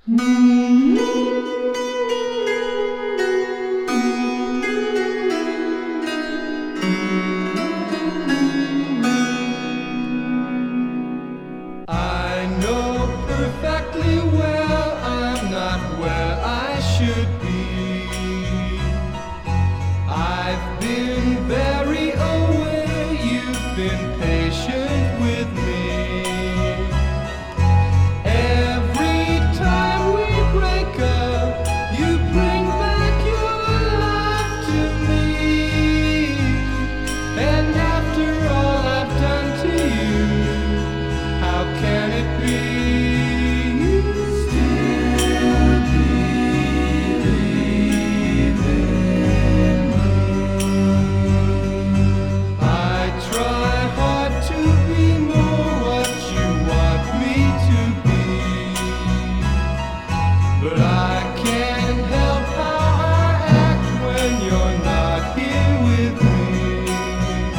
I know perfectly well I'm not where I should be. I've been very aware, you've been patient with me. Every time we break up, you bring back your love to me. And after all I've done to you, how can it be? You still believe in me. I try hard to be more what you want me to be, but I can't help how I act when you're not here with me.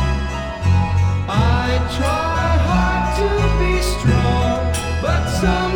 I try hard to be strong, but some